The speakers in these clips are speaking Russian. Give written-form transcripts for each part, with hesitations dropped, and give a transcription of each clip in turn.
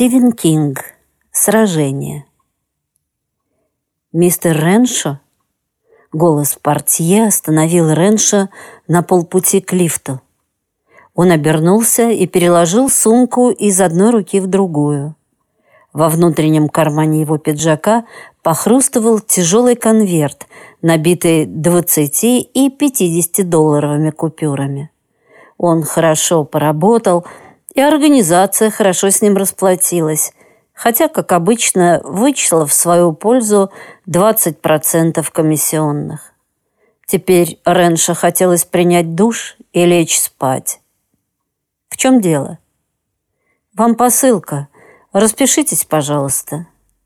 Стивен Кинг. Сражение. «Мистер Реншо?» Голос портье остановил Реншо на полпути к лифту. Он обернулся и переложил сумку из одной руки в другую. Во внутреннем кармане его пиджака похрустывал тяжелый конверт, набитый 20 и 50-долларовыми купюрами. Он хорошо поработал, и организация хорошо с ним расплатилась, хотя, как обычно, вычла в свою пользу 20% комиссионных. Теперь Реншо хотелось принять душ и лечь спать. «В чем дело?» «Вам посылка. Распишитесь, пожалуйста».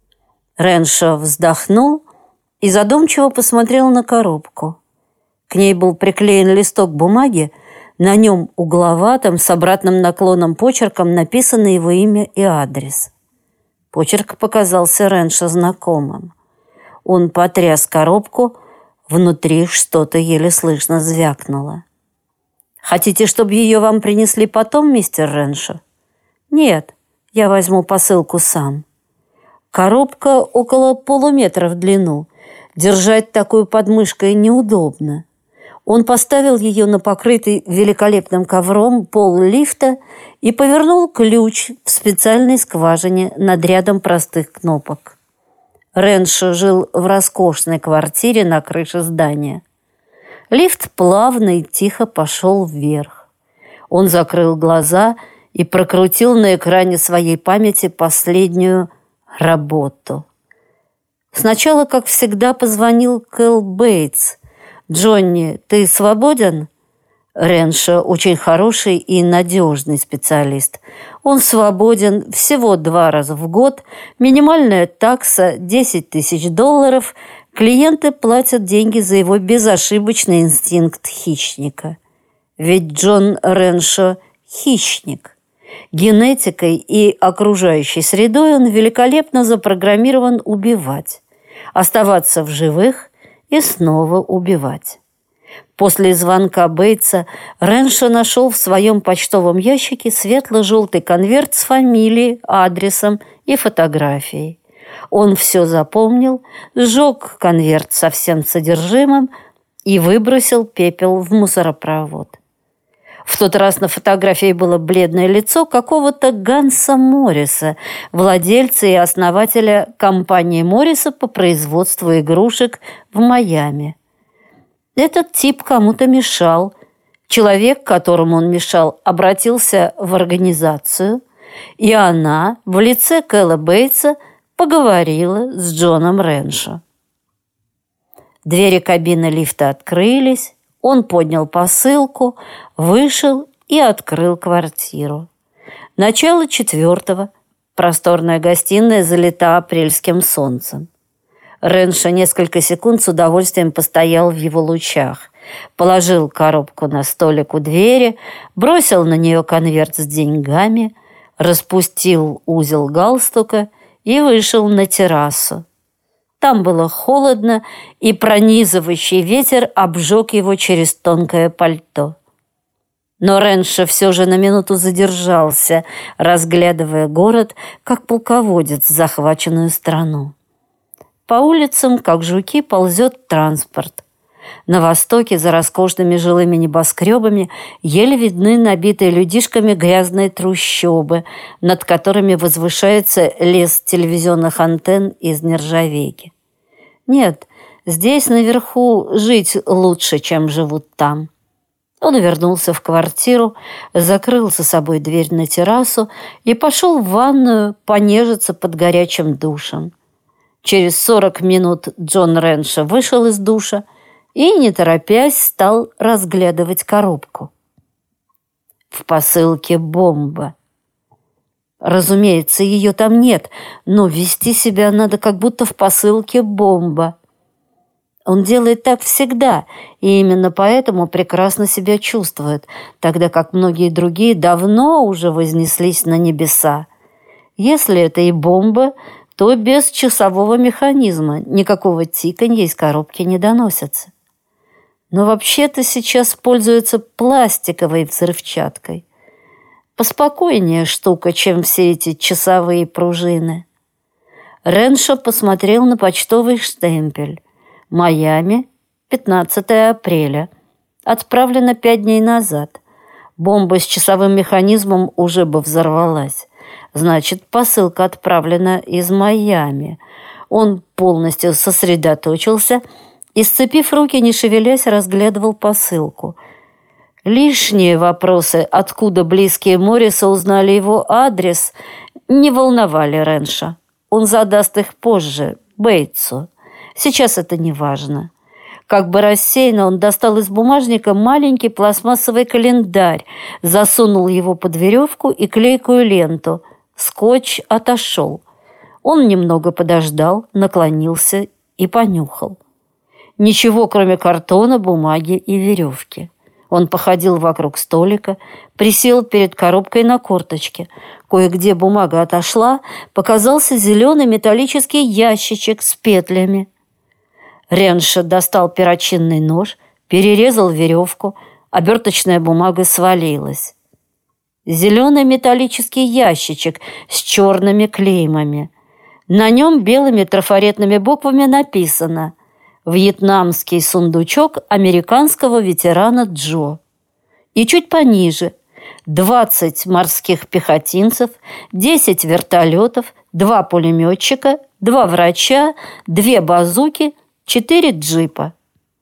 Реншо вздохнул и задумчиво посмотрел на коробку. К ней был приклеен листок бумаги, на нем угловатым с обратным наклоном почерком написано его имя и адрес. Почерк показался Реншо знакомым. Он потряс коробку, внутри что-то еле слышно звякнуло. «Хотите, чтобы ее вам принесли потом, мистер Реншо?» «Нет, я возьму посылку сам». Коробка около полуметра в длину. Держать такую под мышкой неудобно. Он поставил ее на покрытый великолепным ковром пол лифта и повернул ключ в специальной скважине над рядом простых кнопок. Реншо жил в роскошной квартире на крыше здания. Лифт плавно и тихо пошел вверх. Он закрыл глаза и прокрутил на экране своей памяти последнюю работу. Сначала, как всегда, позвонил Кэл Бейтс. «Джонни, ты свободен?» Реншо очень хороший и надежный специалист. Он свободен всего 2 раза в год, минимальная такса $10 000, клиенты платят деньги за его безошибочный инстинкт хищника. Ведь Джон Реншо – хищник. Генетикой и окружающей средой он великолепно запрограммирован убивать, оставаться в живых и снова убивать. После звонка Бейтса Реншо нашел в своем почтовом ящике светло-желтый конверт с фамилией, адресом и фотографией. Он все запомнил, сжег конверт со всем содержимым и выбросил пепел в мусоропровод. В тот раз на фотографии было бледное лицо какого-то Ганса Морриса, владельца и основателя компании Морриса по производству игрушек в Майами. Этот тип кому-то мешал. Человек, которому он мешал, обратился в организацию, и она в лице Кэла Бейтса поговорила с Джоном Реншо. Двери кабины лифта открылись. Он поднял посылку, вышел и открыл квартиру. Начало 4-го. Просторная гостиная залита апрельским солнцем. Реншо несколько секунд с удовольствием постоял в его лучах, положил коробку на столик у двери, бросил на нее конверт с деньгами, распустил узел галстука и вышел на террасу. Там было холодно, и пронизывающий ветер обжег его через тонкое пальто. Но Реншо все же на минуту задержался, разглядывая город, как полководец захваченную страну. По улицам, как жуки, ползет транспорт. На востоке, за роскошными жилыми небоскребами, еле видны набитые людишками грязные трущобы, над которыми возвышается лес телевизионных антенн из нержавейки. Нет, здесь наверху жить лучше, чем живут там. Он вернулся в квартиру, закрыл за собой дверь на террасу и пошел в ванную понежиться под горячим душем. Через 40 минут Джон Реншо вышел из душа и, не торопясь, стал разглядывать коробку. В посылке бомба. Разумеется, ее там нет, но вести себя надо, как будто в посылке бомба. Он делает так всегда, и именно поэтому прекрасно себя чувствует, тогда как многие другие давно уже вознеслись на небеса. Если это и бомба, то без часового механизма никакого тиканья из коробки не доносится. Но вообще-то сейчас пользуются пластиковой взрывчаткой. Поспокойнее штука, чем все эти часовые пружины. Реншо посмотрел на почтовый штемпель. Майами, 15 апреля. Отправлено 5 дней назад. Бомба с часовым механизмом уже бы взорвалась. Значит, посылка отправлена из Майами. Он полностью сосредоточился и, сцепив руки, не шевелясь, разглядывал посылку. Лишние вопросы, откуда близкие Морриса узнали его адрес, не волновали Ренша. Он задаст их позже, Бейтсу. Сейчас это не важно. Как бы рассеянно он достал из бумажника маленький пластмассовый календарь, засунул его под веревку и клейкую ленту. Скотч отошел. Он немного подождал, наклонился и понюхал. Ничего, кроме картона, бумаги и веревки. Он походил вокруг столика, присел перед коробкой на корточке. Кое-где бумага отошла, показался зеленый металлический ящичек с петлями. Реншо достал перочинный нож, перерезал веревку, оберточная бумага свалилась. Зеленый металлический ящичек с черными клеймами. На нем белыми трафаретными буквами написано «Вьетнамский сундучок американского ветерана Джо». И чуть пониже 20 морских пехотинцев, 10 вертолетов, 2 пулеметчика, 2 врача, 2 базуки, 4 джипа.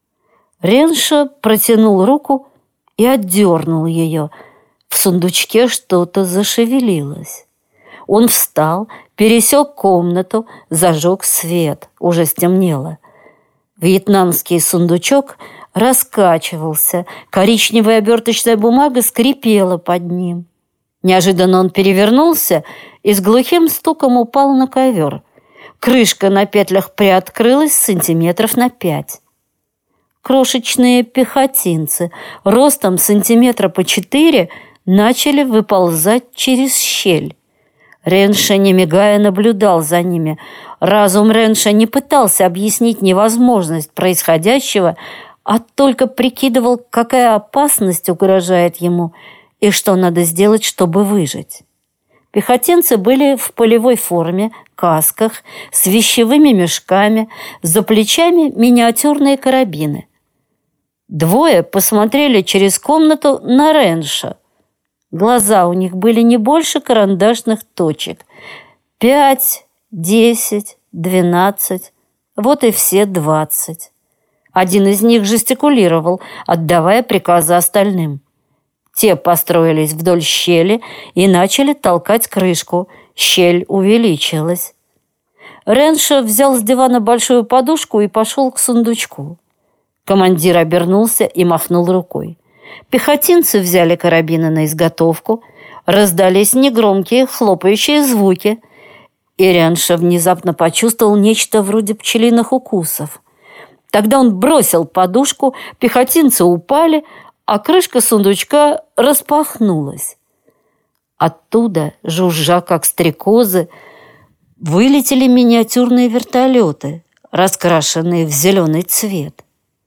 Реншо протянул руку и отдернул ее. В сундучке что-то зашевелилось. Он встал, пересек комнату, зажег свет. Уже стемнело. Вьетнамский сундучок раскачивался, коричневая оберточная бумага скрипела под ним. Неожиданно он перевернулся и с глухим стуком упал на ковер. Крышка на петлях приоткрылась сантиметров на 5. Крошечные пехотинцы, ростом сантиметра по 4, начали выползать через щель. Реншо, не мигая, наблюдал за ними. Разум Реншо не пытался объяснить невозможность происходящего, а только прикидывал, какая опасность угрожает ему и что надо сделать, чтобы выжить. Пехотинцы были в полевой форме, касках, с вещевыми мешками, за плечами миниатюрные карабины. 2 посмотрели через комнату на Реншо. Глаза у них были не больше карандашных точек. 5, 10, 12, вот и все 20. Один из них жестикулировал, отдавая приказы остальным. Те построились вдоль щели и начали толкать крышку. Щель увеличилась. Реншо взял с дивана большую подушку и пошел к сундучку. Командир обернулся и махнул рукой. Пехотинцы взяли карабины на изготовку, раздались негромкие хлопающие звуки, и Реншо внезапно почувствовал нечто вроде пчелиных укусов. Тогда он бросил подушку, пехотинцы упали, а крышка сундучка распахнулась. Оттуда, жужжа как стрекозы, вылетели миниатюрные вертолеты, раскрашенные в зеленый цвет.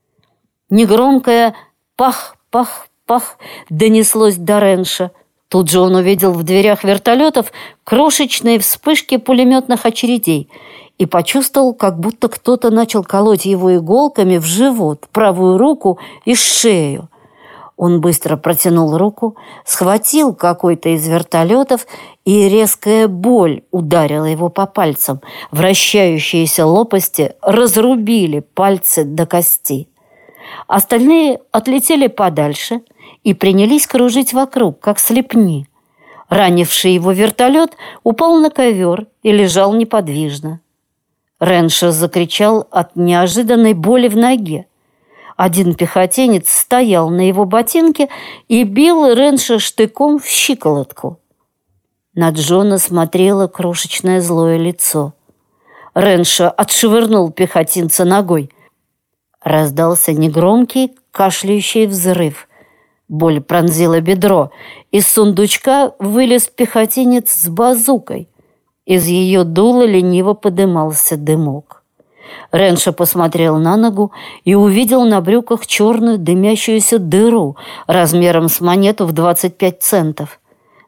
Негромкое «пах! Пах-пах!» донеслось до Реншо. Тут же он увидел в дверях вертолетов крошечные вспышки пулеметных очередей и почувствовал, как будто кто-то начал колоть его иголками в живот, правую руку и шею. Он быстро протянул руку, схватил какой-то из вертолетов, и резкая боль ударила его по пальцам. Вращающиеся лопасти разрубили пальцы до кости. Остальные отлетели подальше и принялись кружить вокруг, как слепни. Ранивший его вертолет упал на ковер и лежал неподвижно. Реншо закричал от неожиданной боли в ноге. Один пехотинец стоял на его ботинке и бил Реншо штыком в щиколотку. На Джона смотрело крошечное злое лицо. Реншо отшвырнул пехотинца ногой. Раздался негромкий, кашляющий взрыв. Боль пронзила бедро. Из сундучка вылез пехотинец с базукой. Из ее дула лениво подымался дымок. Реншо посмотрел на ногу и увидел на брюках черную дымящуюся дыру размером с монету в 25 центов.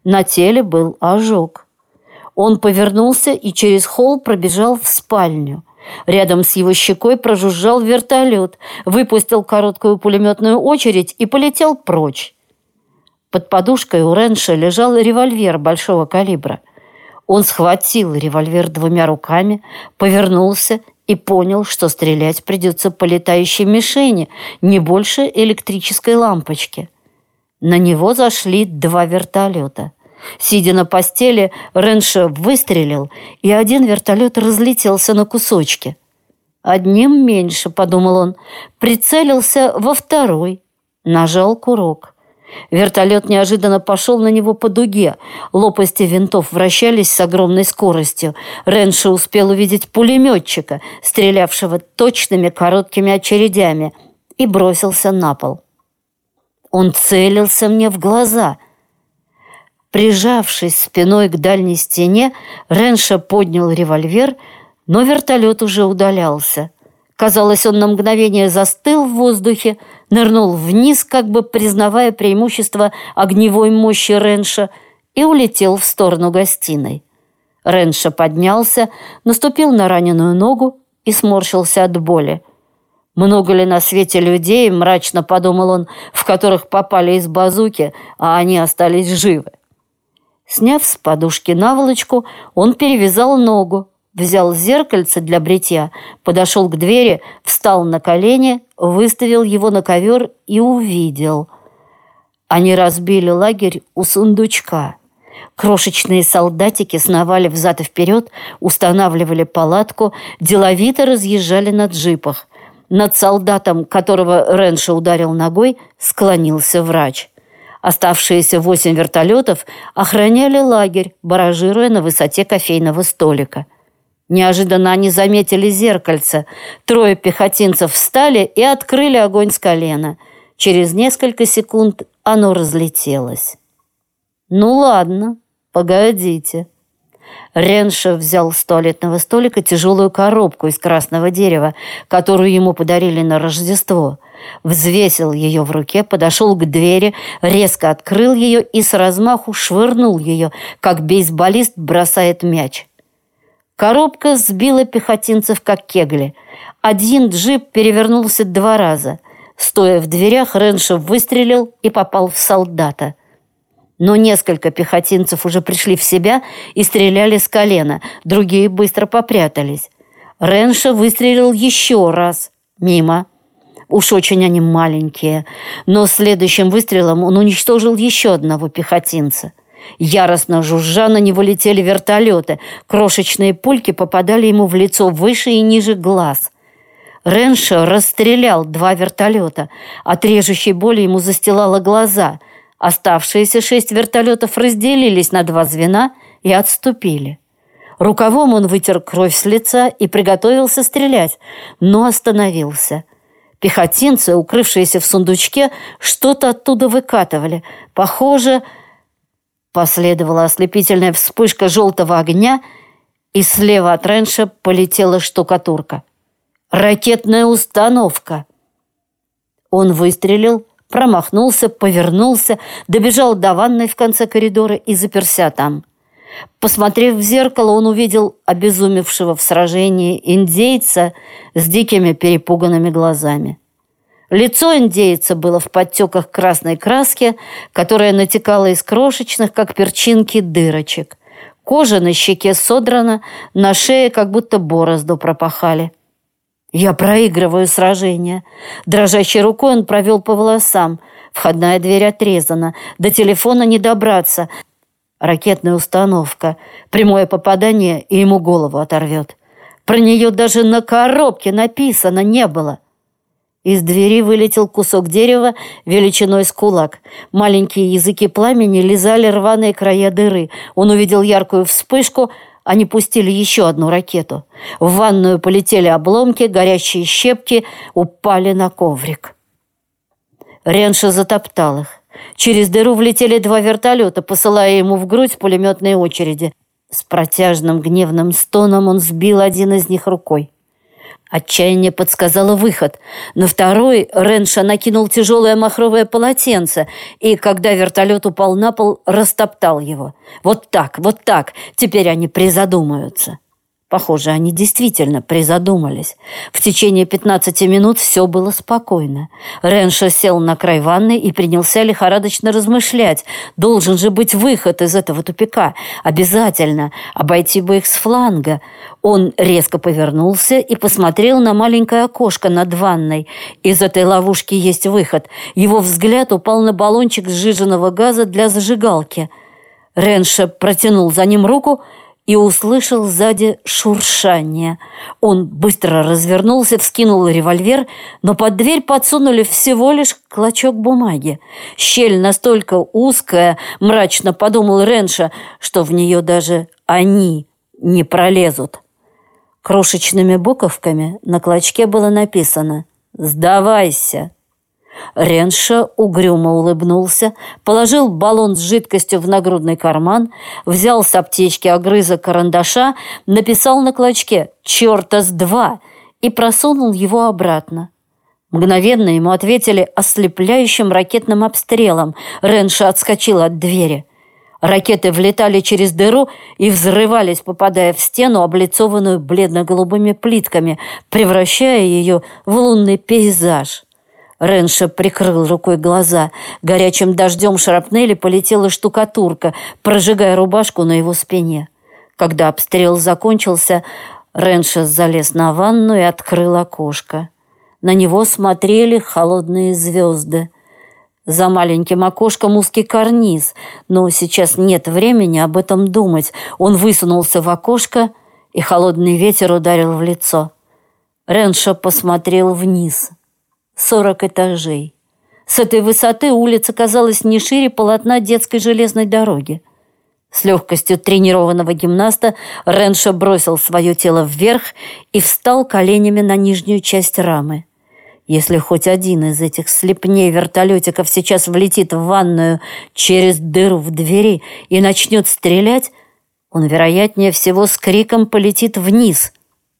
На теле был ожог. Он повернулся и через холл пробежал в спальню. Рядом с его щекой прожужжал вертолет, выпустил короткую пулеметную очередь и полетел прочь. Под подушкой у Ренша лежал револьвер большого калибра. Он схватил револьвер двумя руками, повернулся и понял, что стрелять придется по летающей мишени, не больше электрической лампочки. На него зашли 2 вертолета. Сидя на постели, Ренша выстрелил, и один вертолет разлетелся на кусочки. «Одним меньше», — подумал он, прицелился во второй, нажал курок. Вертолет неожиданно пошел на него по дуге. Лопасти винтов вращались с огромной скоростью. Ренша успел увидеть пулеметчика, стрелявшего точными короткими очередями, и бросился на пол. Он целился мне в глаза. Прижавшись спиной к дальней стене, Ренша поднял револьвер, но вертолет уже удалялся. Казалось, он на мгновение застыл в воздухе, нырнул вниз, как бы признавая преимущество огневой мощи Ренша, и улетел в сторону гостиной. Ренша поднялся, наступил на раненую ногу и сморщился от боли. «Много ли на свете людей, — мрачно подумал он, — в которых попали из базуки, а они остались живы?» Сняв с подушки наволочку, он перевязал ногу, взял зеркальце для бритья, подошел к двери, встал на колени, выставил его на ковер и увидел. Они разбили лагерь у сундучка. Крошечные солдатики сновали взад и вперед, устанавливали палатку, деловито разъезжали на джипах. Над солдатом, которого Ренша ударил ногой, склонился врач. Оставшиеся 8 вертолетов охраняли лагерь, баражируя на высоте кофейного столика. Неожиданно они заметили зеркальце. 3 пехотинцев встали и открыли огонь с колена. Через несколько секунд оно разлетелось. «Ну ладно, погодите». Ренша взял с туалетного столика тяжелую коробку из красного дерева, которую ему подарили на Рождество. Взвесил ее в руке, подошел к двери, резко открыл ее и с размаху швырнул ее, как бейсболист бросает мяч. Коробка сбила пехотинцев, как кегли. Один джип перевернулся 2 раза. Стоя в дверях, Ренша выстрелил и попал в солдата. Но несколько пехотинцев уже пришли в себя и стреляли с колена, другие быстро попрятались. Ренша выстрелил еще раз. Мимо. Уж очень они маленькие. Но следующим выстрелом он уничтожил еще одного пехотинца. Яростно жужжа на него летели вертолеты. Крошечные пульки попадали ему в лицо выше и ниже глаз. Ренша расстрелял 2 вертолета. От режущей боли ему застилало глаза. Оставшиеся 6 вертолетов разделились на 2 звена и отступили. Рукавом он вытер кровь с лица и приготовился стрелять, но остановился. Пехотинцы, укрывшиеся в сундучке, что-то оттуда выкатывали. Похоже, последовала ослепительная вспышка желтого огня, и слева от Ренша полетела штукатурка. Ракетная установка. Он выстрелил, промахнулся, повернулся, добежал до ванной в конце коридора и заперся там. Посмотрев в зеркало, он увидел обезумевшего в сражении индейца с дикими перепуганными глазами. Лицо индейца было в подтеках красной краски, которая натекала из крошечных, как перчинки, дырочек. Кожа на щеке содрана, на шее как будто борозду пропахали. «Я проигрываю сражение». Дрожащей рукой он провел по волосам. Входная дверь отрезана. До телефона не добраться. Ракетная установка. Прямое попадание, и ему голову оторвет. Про нее даже на коробке написано не было. Из двери вылетел кусок дерева величиной с кулак. Маленькие языки пламени лизали рваные края дыры. Он увидел яркую вспышку. Они пустили еще одну ракету. В ванную полетели обломки, горящие щепки упали на коврик. Ренша затоптал их. Через дыру влетели 2 вертолета, посылая ему в грудь пулеметные очереди. С протяжным гневным стоном он сбил один из них рукой. Отчаяние подсказало выход. На второй Ренша накинул тяжелое махровое полотенце и, когда вертолет упал на пол, растоптал его. Вот так, теперь они призадумаются. Похоже, они действительно призадумались. В течение 15 минут все было спокойно. Ренша сел на край ванны и принялся лихорадочно размышлять. Должен же быть выход из этого тупика. Обязательно. Обойти бы их с фланга. Он резко повернулся и посмотрел на маленькое окошко над ванной. Из этой ловушки есть выход. Его взгляд упал на баллончик сжиженного газа для зажигалки. Ренша протянул за ним руку и услышал сзади шуршание. Он быстро развернулся, вскинул револьвер, но под дверь подсунули всего лишь клочок бумаги. Щель настолько узкая, мрачно подумал Ренша, что в нее даже они не пролезут. Крошечными буковками на клочке было написано «Сдавайся». Ренша угрюмо улыбнулся, положил баллон с жидкостью в нагрудный карман, взял с аптечки огрызок карандаша, написал на клочке «Чёрта с два» и просунул его обратно. Мгновенно ему ответили ослепляющим ракетным обстрелом. Ренша отскочил от двери. Ракеты влетали через дыру и взрывались, попадая в стену, облицованную бледно-голубыми плитками, превращая ее в лунный пейзаж. Ренша прикрыл рукой глаза. Горячим дождем шрапнели полетела штукатурка, прожигая рубашку на его спине. Когда обстрел закончился, Ренша залез на ванну и открыл окошко. На него смотрели холодные звезды. За маленьким окошком узкий карниз, но сейчас нет времени об этом думать. Он высунулся в окошко, и холодный ветер ударил в лицо. Ренша посмотрел вниз. 40 этажей. С этой высоты улица казалась не шире полотна детской железной дороги. С легкостью тренированного гимнаста Ренша бросил свое тело вверх и встал коленями на нижнюю часть рамы. Если хоть один из этих слепней вертолетиков сейчас влетит в ванную через дыру в двери и начнет стрелять, он, вероятнее всего, с криком полетит вниз.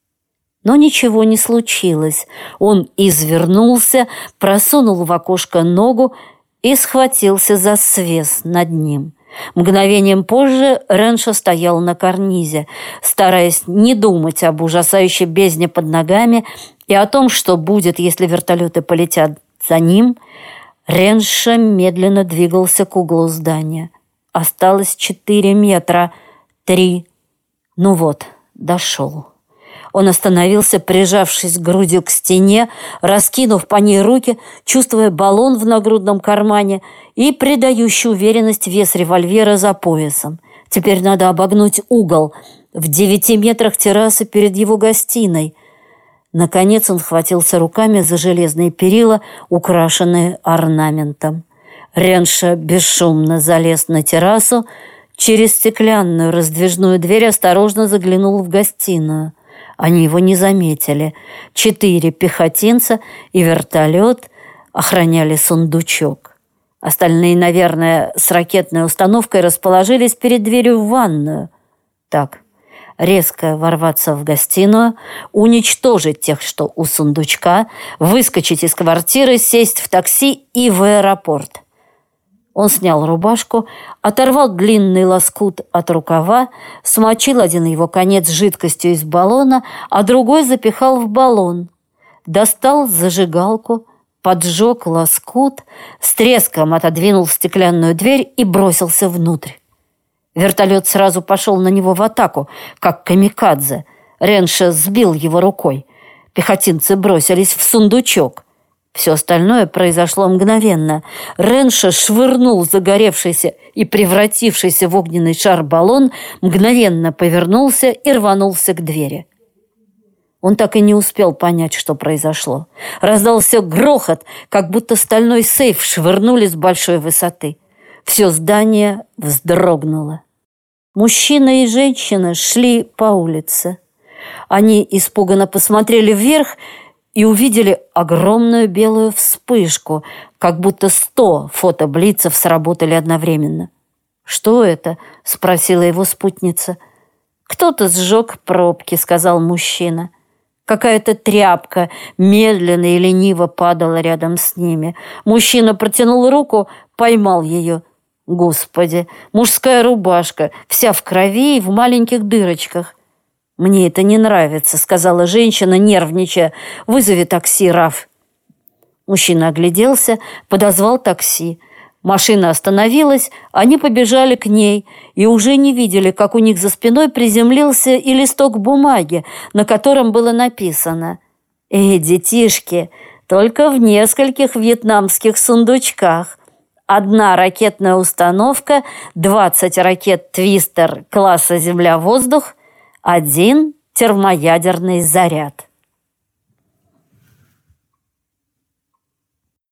Но ничего не случилось. Он извернулся, просунул в окошко ногу и схватился за свес над ним. Мгновением позже Ренша стоял на карнизе, стараясь не думать об ужасающей бездне под ногами и о том, что будет, если вертолеты полетят за ним. Ренша медленно двигался к углу здания. Осталось 4 метра, 3. Ну вот, дошел. Он остановился, прижавшись грудью к стене, раскинув по ней руки, чувствуя баллон в нагрудном кармане и придающий уверенность вес револьвера за поясом. Теперь надо обогнуть угол в 9 метрах террасы перед его гостиной. Наконец он схватился руками за железные перила, украшенные орнаментом. Ренша бесшумно залез на террасу, через стеклянную раздвижную дверь осторожно заглянул в гостиную. Они его не заметили. 4 пехотинца и вертолет охраняли сундучок. Остальные, наверное, с ракетной установкой расположились перед дверью в ванную. Так, резко ворваться в гостиную, уничтожить тех, что у сундучка, выскочить из квартиры, сесть в такси и в аэропорт. Он снял рубашку, оторвал длинный лоскут от рукава, смочил один его конец жидкостью из баллона, а другой запихал в баллон. Достал зажигалку, поджег лоскут, с треском отодвинул стеклянную дверь и бросился внутрь. Вертолет сразу пошел на него в атаку, как камикадзе. Ренша сбил его рукой. Пехотинцы бросились в сундучок. Все остальное произошло мгновенно. Ренша швырнул загоревшийся и превратившийся в огненный шар баллон, мгновенно повернулся и рванулся к двери. Он так и не успел понять, что произошло. Раздался грохот, как будто стальной сейф швырнули с большой высоты. Все здание вздрогнуло. Мужчина и женщина шли по улице. Они испуганно посмотрели вверх и увидели огромную белую вспышку, как будто 100 фотоблицев сработали одновременно. «Что это?» – спросила его спутница. «Кто-то сжег пробки», – сказал мужчина. Какая-то тряпка медленно и лениво падала рядом с ними. Мужчина протянул руку, поймал ее. Господи, мужская рубашка, вся в крови и в маленьких дырочках. «Мне это не нравится», — сказала женщина, нервничая. «Вызови такси, Раф». Мужчина огляделся, подозвал такси. Машина остановилась, они побежали к ней и уже не видели, как у них за спиной приземлился и листок бумаги, на котором было написано: детишки, только в нескольких вьетнамских сундучках. 1 ракетная установка, 20 ракет «Твистер» класса «Земля-воздух», 1 термоядерный заряд».